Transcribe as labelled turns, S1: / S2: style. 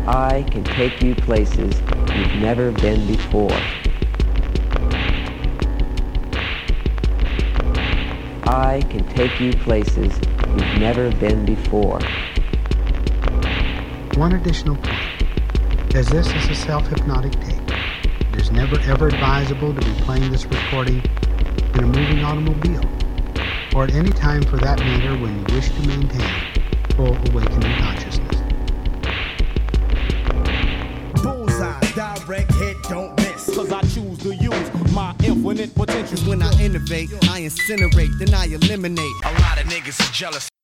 S1: I can take you places you've never been before. I can take you places you've never been before.
S2: One additional point, as this is a self-hypnotic tape, it is never ever advisable to be playing this recording in a moving automobile, or at any time for that matter when you wish to maintain full awakening consciousness.
S3: Bullseye, direct hit, don't miss. Cause I choose to use my infinite potential. When I innovate, I incinerate, then I eliminate. A lot of niggas are jealous.